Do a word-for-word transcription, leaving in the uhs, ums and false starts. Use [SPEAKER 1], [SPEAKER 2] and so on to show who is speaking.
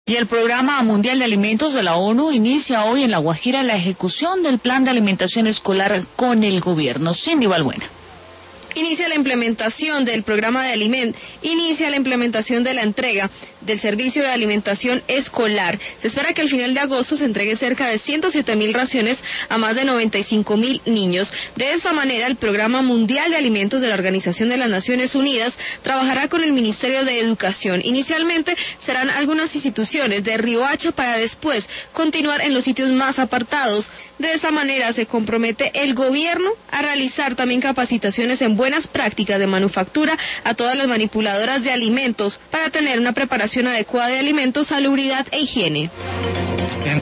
[SPEAKER 1] Y el Programa Mundial de Alimentos de la ONU inicia hoy en La Guajira la ejecución del plan de alimentación escolar con el gobierno. Cindy Balbuena.
[SPEAKER 2] Inicia la implementación del programa de aliment, inicia la implementación de la entrega del servicio de alimentación escolar. Se espera que al final de agosto se entregue cerca de ciento siete mil raciones a más de noventa y cinco mil niños. De esta manera, el Programa Mundial de Alimentos de la Organización de las Naciones Unidas trabajará con el Ministerio de Educación. Inicialmente serán algunas instituciones de Riohacha para después continuar en los sitios más apartados. De esta manera se compromete el gobierno a realizar también capacitaciones en buenas prácticas de manufactura a todas las manipuladoras de alimentos para tener una preparación adecuada de alimentos, salubridad e higiene.